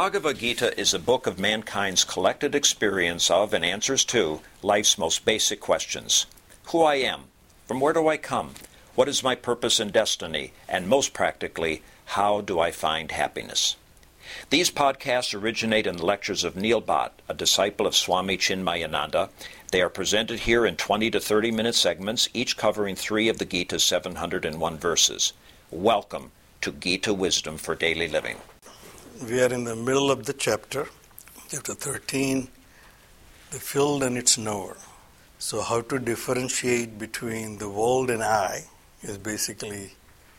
Bhagavad Gita is a book of mankind's collected experience of and answers to life's most basic questions. Who I am, from where do I come, what is my purpose and destiny, and most practically, how do I find happiness? These podcasts originate in the lectures of Neil Bhatt, a disciple of Swami Chinmayananda. They are presented here in 20 to 30-minute segments, each covering 3 of the Gita's 701 verses. Welcome to Gita Wisdom for Daily Living. We are in the middle of the chapter 13, the field and its knower. So how to differentiate between the world and I is basically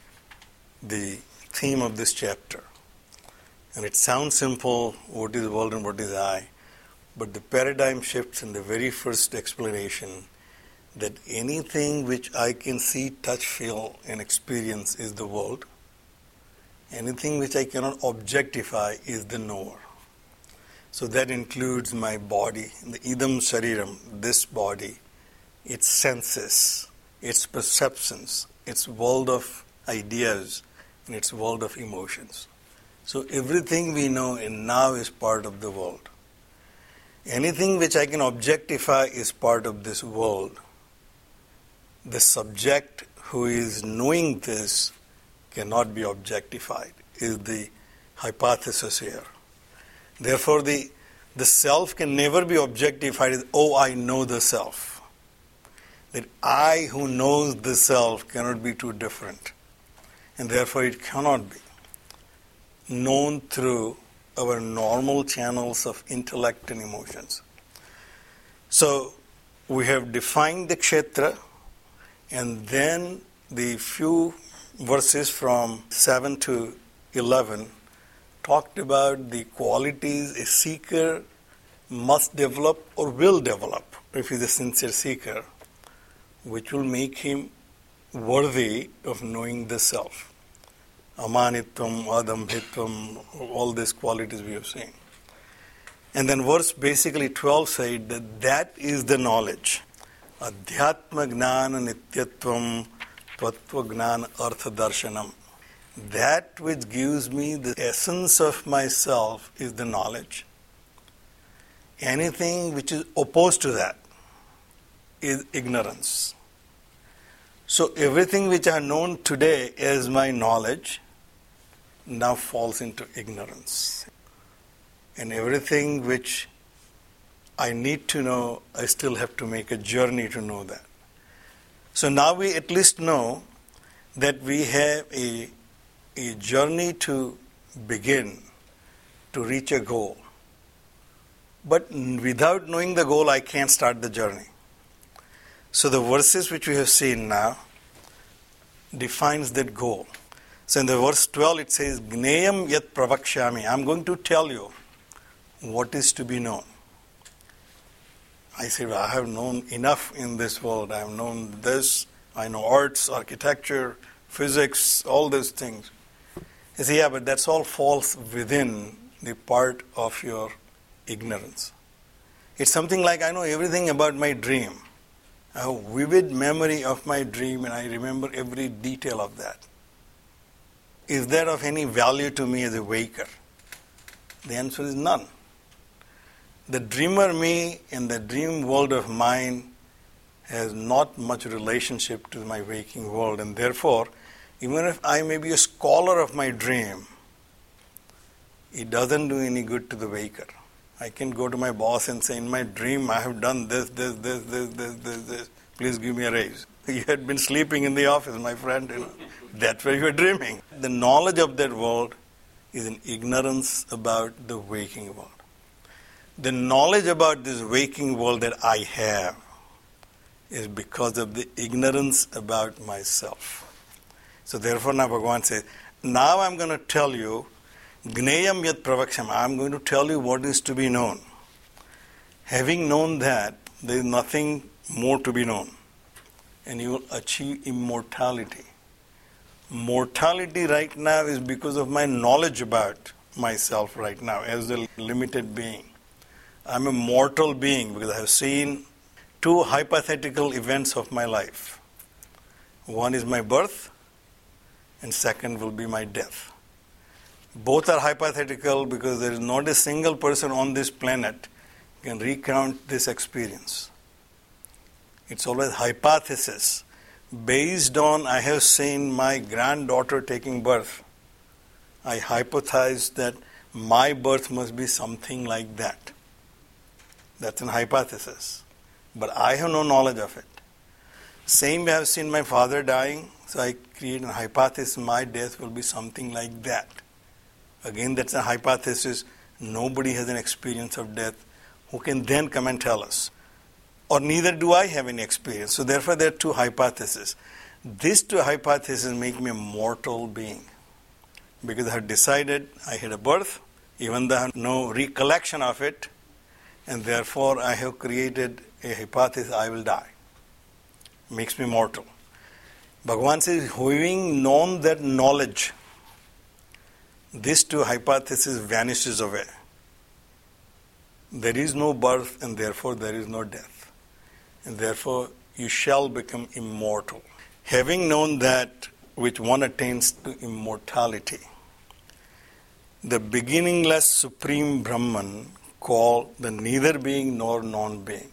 the theme of this chapter. And it sounds simple, what is world and what is I, but the paradigm shifts in the very first explanation that anything which I can see, touch, feel, and experience is the world. Anything which I cannot objectify is the knower. So that includes my body, the idam shariram, this body, its senses, its perceptions, its world of ideas, and its world of emotions. So everything we know in now is part of the world. Anything which I can objectify is part of this world. The subject who is knowing this cannot be objectified, is the hypothesis here. Therefore, the self can never be objectified as, oh, I know the self. That I who knows the self cannot be too different. And therefore, it cannot be known through our normal channels of intellect and emotions. So, we have defined the kshetra, and then the few verses from 7 to 11 talked about the qualities a seeker must develop or will develop if he is a sincere seeker, which will make him worthy of knowing the self. Amanitvam, adambhitvam, all these qualities we have seen. And then verse basically 12 said that is the knowledge. Adhyatma gnana nityatvam Tattva Gnana Artha Darshanam. That which gives me the essence of myself is the knowledge. Anything which is opposed to that is ignorance. So everything which I know today as my knowledge now falls into ignorance. And everything which I need to know, I still have to make a journey to know that. So now we at least know that we have a journey to begin to reach a goal. But without knowing the goal, I can't start the journey. So the verses which we have seen now defines that goal. So in the verse 12 it says, Gneyam yat pravakshami. I'm going to tell you what is to be known. I said, I have known enough in this world. I have known this. I know arts, architecture, physics, all those things. He said, yeah, but that's all falls within the part of your ignorance. It's something like I know everything about my dream. I have vivid memory of my dream and I remember every detail of that. Is that of any value to me as a waker? The answer is none. The dreamer me in the dream world of mine has not much relationship to my waking world, and therefore, even if I may be a scholar of my dream, it doesn't do any good to the waker. I can go to my boss and say, in my dream I have done this. Please give me a raise. You had been sleeping in the office, my friend. That's where you were dreaming. The knowledge of that world is an ignorance about the waking world. The knowledge about this waking world that I have is because of the ignorance about myself. So therefore now Bhagavan says, now I'm going to tell you, Gneyam yat pravaksham, I'm going to tell you what is to be known. Having known that, there is nothing more to be known. And you will achieve immortality. Mortality right now is because of my knowledge about myself right now as a limited being. I'm a mortal being because I have seen 2 hypothetical events of my life. One is my birth and second will be my death. Both are hypothetical because there is not a single person on this planet can recount this experience. It's always hypothesis. Based on I have seen my granddaughter taking birth, I hypothesize that my birth must be something like that. That's an hypothesis. But I have no knowledge of it. Same way I have seen my father dying, so I create a hypothesis my death will be something like that. Again, that's a hypothesis. Nobody has an experience of death who can then come and tell us. Or neither do I have any experience. So therefore there are two hypotheses. These two hypotheses make me a mortal being. Because I have decided I had a birth, even though I have no recollection of it, and therefore I have created a hypothesis I will die. Makes me mortal. Bhagavan says, having known that knowledge, these two hypotheses vanishes away. There is no birth and therefore there is no death. And therefore you shall become immortal. Having known that which one attains to immortality, the beginningless supreme Brahman called the neither being nor non-being.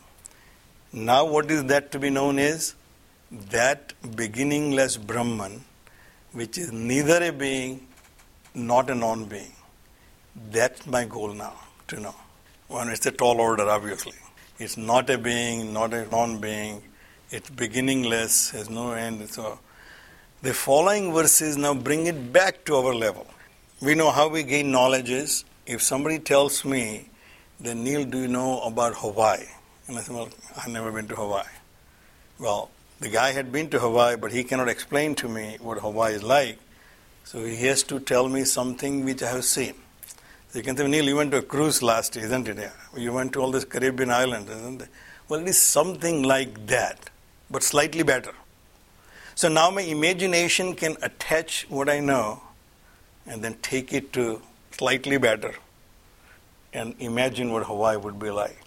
Now what is that to be known is? That beginningless Brahman, which is neither a being, not a non-being. That's my goal now, to know. Well, it's a tall order, obviously. It's not a being, not a non-being. It's beginningless, has no end. So the following verses now bring it back to our level. We know how we gain knowledge is, if somebody tells me, then Neil, do you know about Hawaii? And I say, well, I've never been to Hawaii. Well, the guy had been to Hawaii, but he cannot explain to me what Hawaii is like. So he has to tell me something which I have seen. So you can say, Neil, you went to a cruise last year, isn't it? Yeah. You went to all these Caribbean islands, isn't it? Well, it is something like that, but slightly better. So now my imagination can attach what I know and then take it to slightly better and imagine what Hawaii would be like.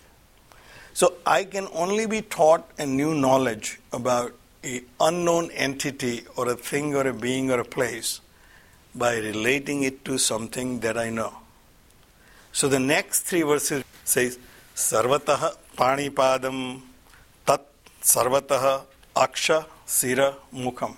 So I can only be taught a new knowledge about an unknown entity or a thing or a being or a place by relating it to something that I know. So the next three verses says, Sarvataha Panipadam Tat Sarvataha Aksha Sira Mukham.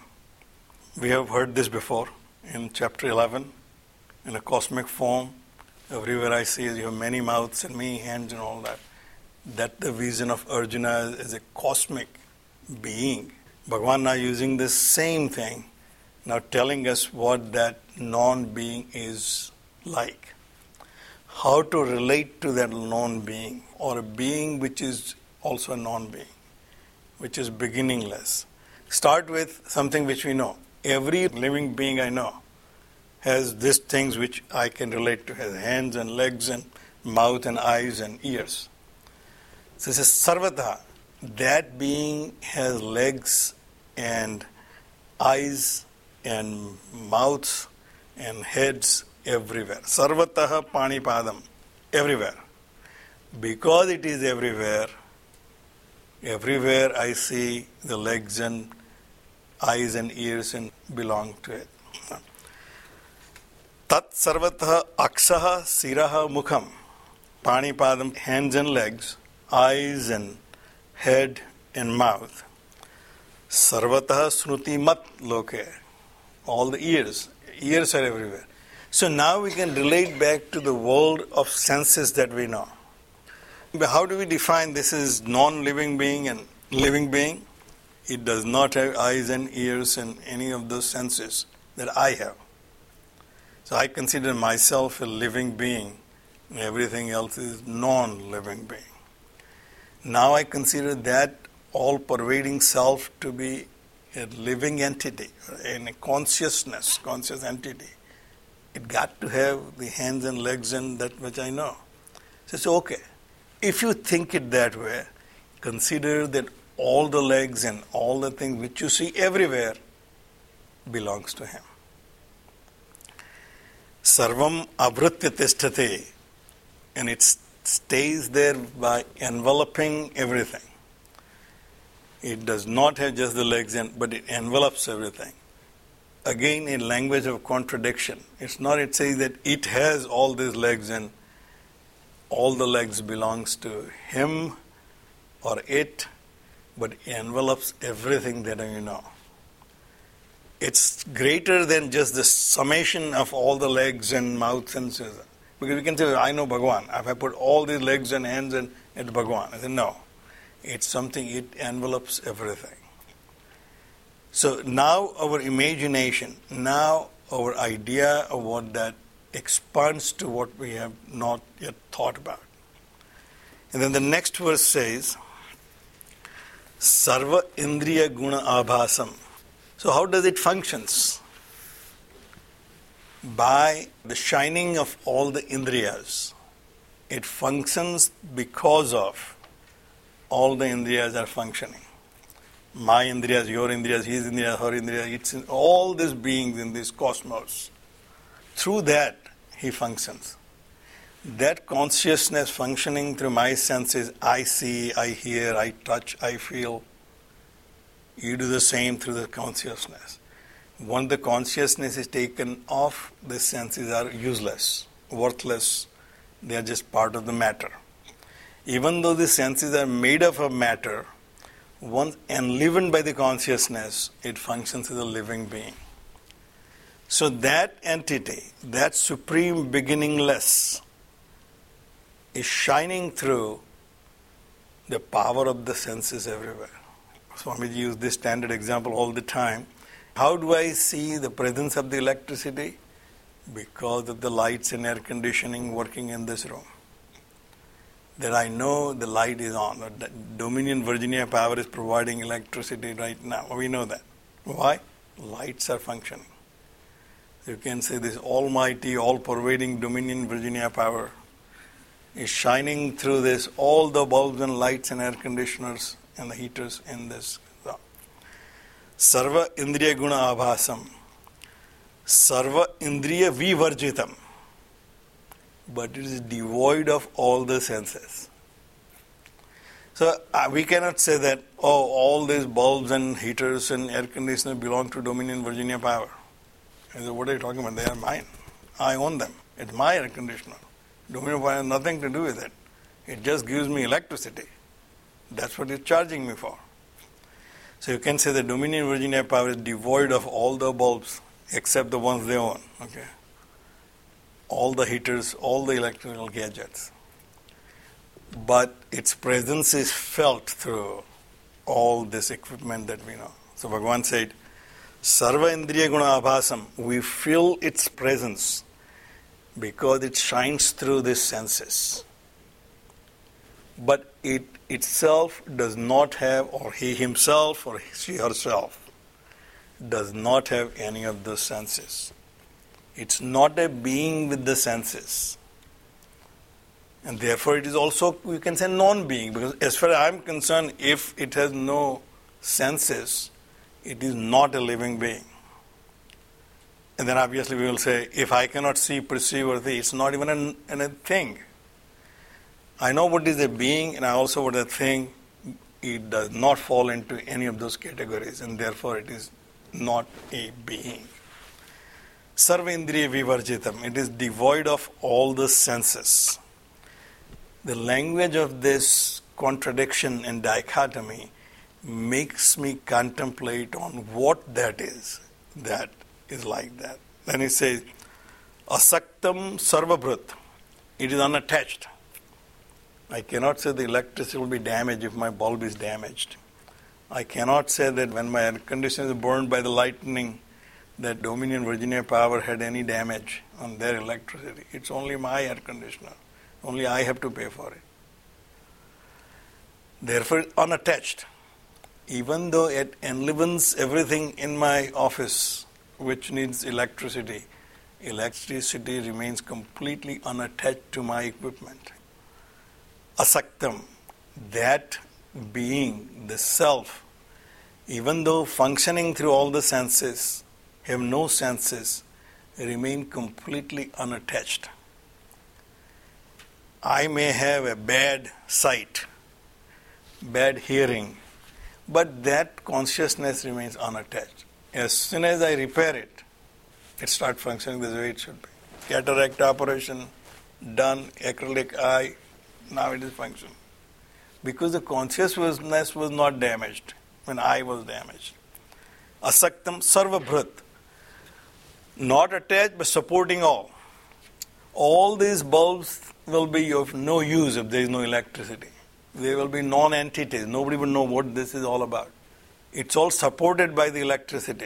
We have heard this before in chapter 11. In a cosmic form, everywhere I see you have many mouths and many hands and all that. That's the vision of Arjuna as a cosmic being. Bhagavan now using the same thing, now telling us what that non-being is like. How to relate to that non-being, or a being which is also a non-being, which is beginningless. Start with something which we know. Every living being I know has these things which I can relate to, has hands and legs and mouth and eyes and ears. So this is Sarvata. That being has legs and eyes and mouths and heads everywhere. Sarvataha Panipadam. Everywhere. Because it is everywhere I see the legs and eyes and ears and belong to it. Tat Sarvataha Aksaha Siraha Mukham. Panipadam, hands and legs, eyes and head and mouth. Sarvataha Sruti Mat Loke. All the ears are everywhere. So now we can relate back to the world of senses that we know. But how do we define this is non-living being and living being? It does not have eyes and ears and any of those senses that I have. So I consider myself a living being, and everything else is non-living being. Now I consider that all-pervading self to be a living entity, and a conscious entity. It got to have the hands and legs and that which I know. So it's okay. If you think it that way, consider that all the legs and all the things which you see everywhere belongs to him. Sarvam avritya tishthate, and it stays there by enveloping everything. It does not have just the legs, but it envelops everything. again a language of contradiction. It's not, it says that it has all these legs and all the legs belongs to him or it, but it envelops everything that you know. It's greater than just the summation of all the legs and mouths and so on. Because we can say, I know Bhagavan. If I put all these legs and hands and it's Bhagavan. I said, no. It's something, it envelops everything. So now our imagination, now our idea of what that expands to what we have not yet thought about. And then the next verse says, Sarva Indriya Guna Abhasam. So how does it functions? By the shining of all the indriyas. It functions because of all the indriyas are functioning. My indriyas, your indriyas, his indriyas, her indriyas, it's in all these beings in this cosmos. Through that, he functions. That consciousness functioning through my senses, I see, I hear, I touch, I feel. You do the same through the consciousness. Once the consciousness is taken off, the senses are useless, worthless. They are just part of the matter. Even though the senses are made up of matter, once enlivened by the consciousness, it functions as a living being. So that entity, that supreme beginningless, is shining through the power of the senses everywhere. Swamiji used this standard example all the time. How do I see the presence of the electricity? Because of the lights and air conditioning working in this room. That I know the light is on. Dominion Virginia Power is providing electricity right now. We know that. Why? Lights are functioning. You can say this almighty, all-pervading Dominion Virginia Power is shining through this, all the bulbs and lights and air conditioners and the heaters in this. Sarva Indriya Guna Abhasam. Sarva Indriya Vivarjitam. But it is devoid of all the senses. So we cannot say that, all these bulbs and heaters and air conditioners belong to Dominion Virginia Power. I said, what are you talking about? They are mine. I own them. It's my air conditioner. Dominion Power has nothing to do with it. It just gives me electricity. That's what it's charging me for. So you can say that Dominion Virginia Power is devoid of all the bulbs except the ones they own. Okay. All the heaters, all the electrical gadgets. But its presence is felt through all this equipment that we know. So Bhagavan said, Sarva Indriya Guna Abhasam, we feel its presence because it shines through the senses. But it itself does not have, or he himself or she herself, does not have any of those senses. It's not a being with the senses. And therefore it is also, we can say, non-being. Because as far as I'm concerned, if it has no senses, it is not a living being. And then obviously we will say, if I cannot see, perceive, or think, it's not even a thing. I know what is a being, and I also what is a thing. It does not fall into any of those categories, and therefore it is not a being. Sarva Indriya Vivarjitam. It is devoid of all the senses. The language of this contradiction and dichotomy makes me contemplate on what that is like that. Then it says, Asaktam Sarvabhrut. It is unattached. I cannot say the electricity will be damaged if my bulb is damaged. I cannot say that when my air conditioner is burned by the lightning, that Dominion Virginia Power had any damage on their electricity. It's only my air conditioner. Only I have to pay for it. Therefore, unattached. Even though it enlivens everything in my office which needs electricity remains completely unattached to my equipment. Asaktam, that being, the self, even though functioning through all the senses, have no senses, remain completely unattached. I may have a bad sight, bad hearing, but that consciousness remains unattached. As soon as I repair it, it starts functioning the way it should be. Cataract operation, done, acrylic eye, now it is functioning. Because the consciousness was not damaged when I was damaged. Asaktam sarvabhrit, not attached but supporting all. All these bulbs will be of no use if there is no electricity. They will be non-entities. Nobody will know what this is all about. It's all supported by the electricity,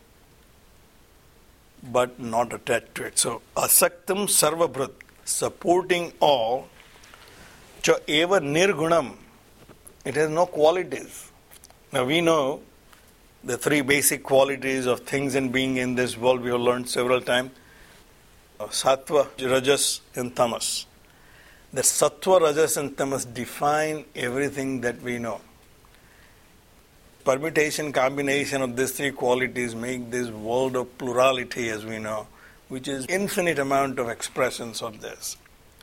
but not attached to it. So, asaktam sarvabhrit, supporting all, cha eva nirgunam, it has no qualities. Now we know the three basic qualities of things and being in this world. We have learned several times. Sattva, Rajas and Tamas. The Sattva, Rajas and Tamas define everything that we know. Permutation, combination of these three qualities make this world of plurality, as we know, which is infinite amount of expressions of this.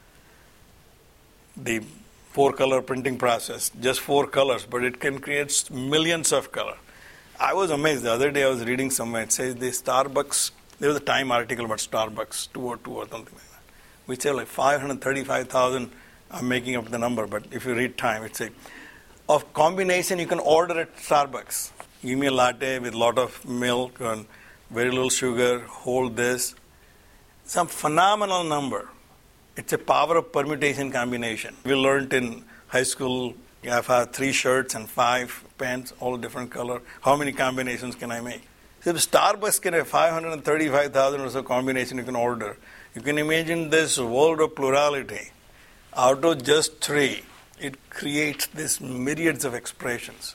The 4-color printing process, just 4 colors, but it can create millions of colors. I was amazed. The other day I was reading somewhere, it says the Starbucks, there was a Time article about Starbucks, 202 or something like that, which said like 535,000, I'm making up the number, but if you read Time, it says, of combination you can order at Starbucks. Give me a latte with a lot of milk and very little sugar, hold this. Some phenomenal number. It's a power of permutation combination. We learned in high school, you have 3 shirts and 5 pants, all different color. How many combinations can I make? So if Starbucks can have 535,000 or so combination you can order, you can imagine this world of plurality. Out of just 3, it creates this myriads of expressions.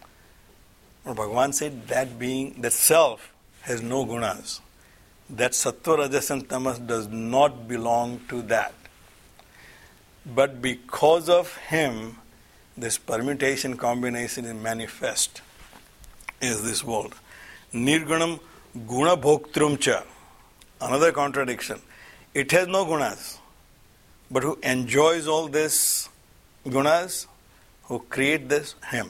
But Bhagavan said that being, that self has no gunas. That Sattva, Rajas and Tamas does not belong to that. But because of him, this permutation combination is manifest is this world. Nirgunam guna bhoktrum cha. Another contradiction. It has no gunas. But who enjoys all this gunas? Who create this? Him.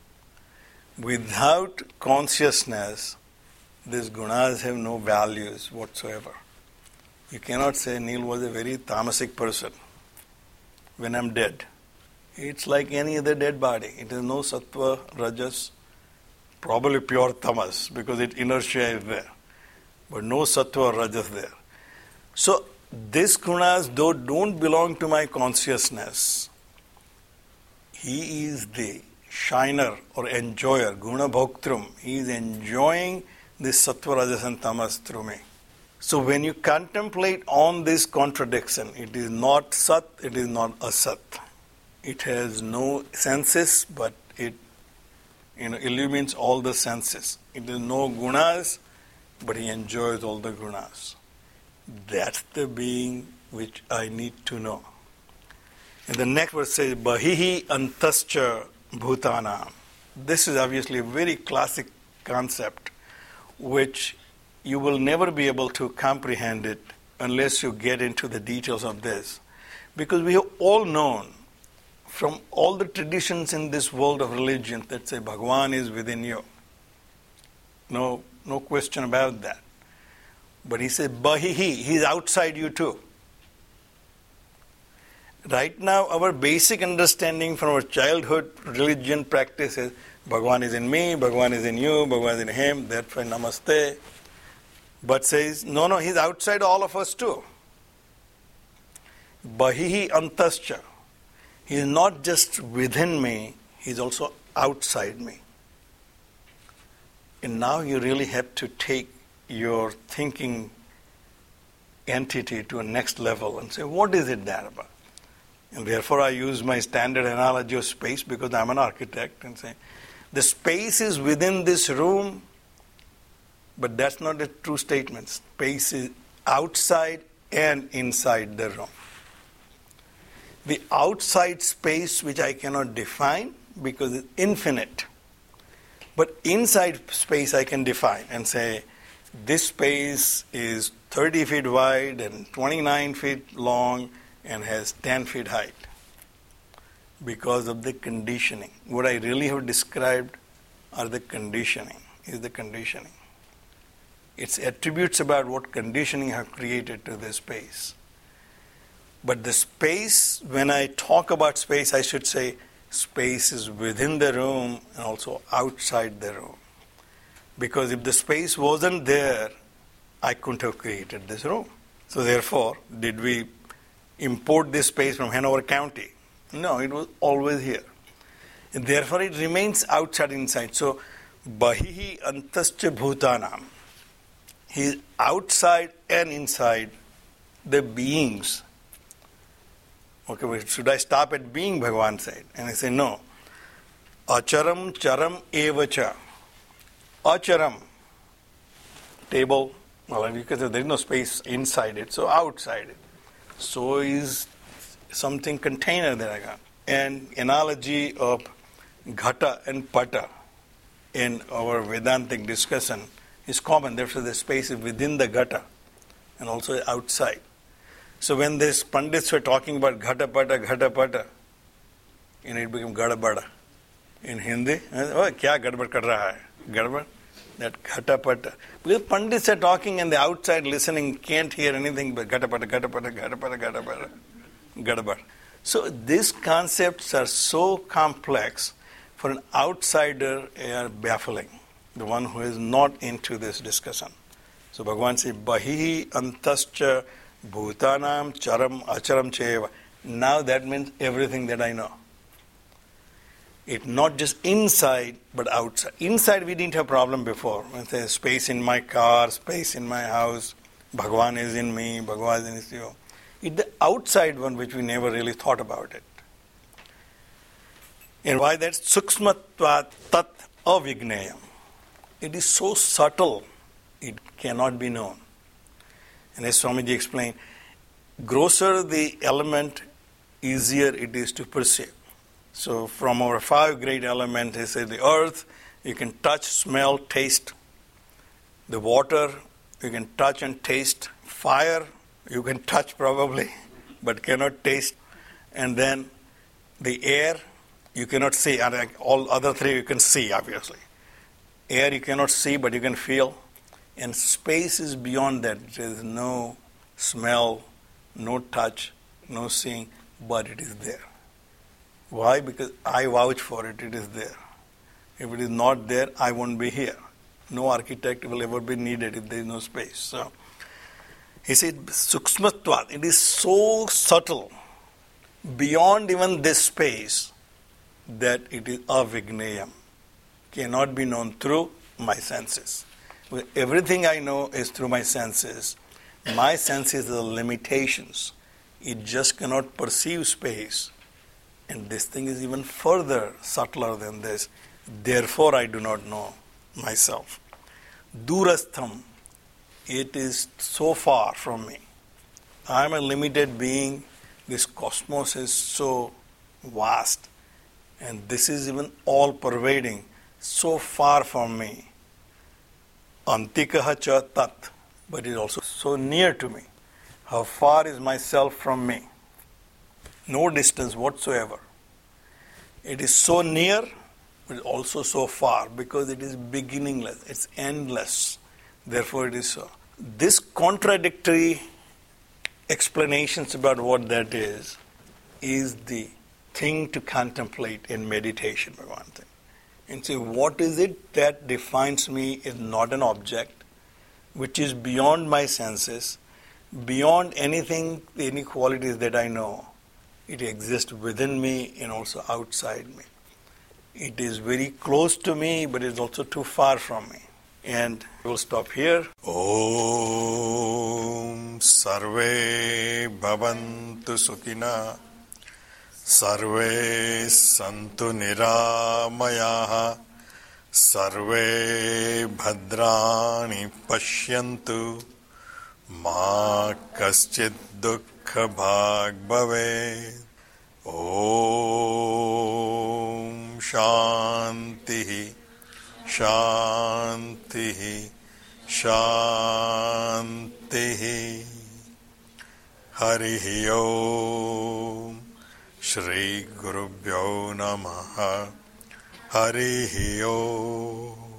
Without consciousness, these gunas have no values whatsoever. You cannot say Neil was a very tamasic person when I'm dead. It's like any other dead body. It has no sattva, rajas, probably pure tamas because its inertia is there. But no sattva, rajas there. So these gunas, though don't belong to my consciousness, he is the shiner or enjoyer, guna bhoktrum. He is enjoying this sattva, rajas and tamas through me. So when you contemplate on this contradiction, it is not sat, it is not asat. It has no senses, but it illumines all the senses. It is no gunas, but he enjoys all the gunas. That's the being which I need to know. And the next verse says, Bahihi antascha bhutanam. This is obviously a very classic concept, which you will never be able to comprehend it unless you get into the details of this. Because we have all known from all the traditions in this world of religion that say Bhagavan is within you. No question about that. But he said, Bahihi, he is outside you too. Right now, our basic understanding from our childhood religion practice is Bhagavan is in me, Bhagavan is in you, Bhagavan is in him, therefore namaste. But says, no, he's outside all of us too. Bahihi antascha. He is not just within me, he is also outside me. And now you really have to take your thinking entity to a next level and say, what is it that about? And therefore I use my standard analogy of space because I'm an architect and say, the space is within this room, but that's not a true statement. Space is outside and inside the room. The outside space which I cannot define because it's infinite. But inside space I can define and say, this space is 30 feet wide and 29 feet long and has 10 feet height because of the conditioning. What I really have described are the conditioning, is the conditioning. It's attributes about what conditioning have created to the space. But the space, when I talk about space, I should say space is within the room and also outside the room. Because if the space wasn't there, I couldn't have created this room. So therefore, did we import this space from Hanover County? No, it was always here. And therefore, it remains outside inside. So, bahihi antascha bhutanam. He is outside and inside the beings. Okay, but should I stop at being, Bhagavan said? And I say, no. Acharam charam evacha. Acharam. Table. Well, because there is no space inside it, so outside it. So is something container that I got. An analogy of ghata and pata in our Vedantic discussion is common. Therefore, the space is within the ghata and also outside. So when these Pandits were talking about ghata pata, it became gadabada. In Hindi, oh, kya gadbad kar raha hai? Gadbad? That ghata pata. Because Pandits are talking and the outside listening can't hear anything but ghata pata, gadabad. So these concepts are so complex, for an outsider they are baffling, the one who is not into this discussion. So Bhagavan says, Bahihi antascha bhutanam charam acharam cheva. Now that means everything that I know. It's not just inside, but outside. Inside we didn't have problem before. There's space in my car, space in my house, Bhagavan is in me, Bhagavan is in you. It's the outside one which we never really thought about it. And why that? Suksmatvat tat avigneyam. It is so subtle, it cannot be known. And as Swamiji explained, grosser the element, easier it is to perceive. So from our 5 great elements, he said the earth, you can touch, smell, taste. The water, you can touch and taste. Fire, you can touch probably, but cannot taste. And then the air, you cannot see. And all other 3 you can see, obviously. Air you cannot see, but you can feel. And space is beyond that. There is no smell, no touch, no seeing, but it is there. Why? Because I vouch for it, it is there. If it is not there, I won't be here. No architect will ever be needed if there is no space. So, he said, Suksmatvat, it is so subtle, beyond even this space, that it is avigneyam, cannot be known through my senses. Everything I know is through my senses. My senses are limitations. It just cannot perceive space. And this thing is even further subtler than this. Therefore, I do not know myself. Durastham, it is so far from me. I am a limited being. This cosmos is so vast. And this is even all-pervading, so far from me. Antikaha cha tat, but it is also so near to me. How far is myself from me? No distance whatsoever. It is so near, but also so far, because it is beginningless, it's endless. Therefore it is so. This contradictory explanations about what that is the thing to contemplate in meditation, for one thing. And say, what is it that defines me is not an object, which is beyond my senses, beyond anything, any qualities that I know. It exists within me and also outside me. It is very close to me, but it is also too far from me. And we'll stop here. Om Sarve Bhavantu Sukhina Sarve Santu Niramayaha Sarve Bhadrani Pashyantu Ma Kaschid Dukkha Bhag Bhave. Om Shanti Shanti Shanti. Harihi Om. Shri Gurubhyo Namaha. Harihi Om.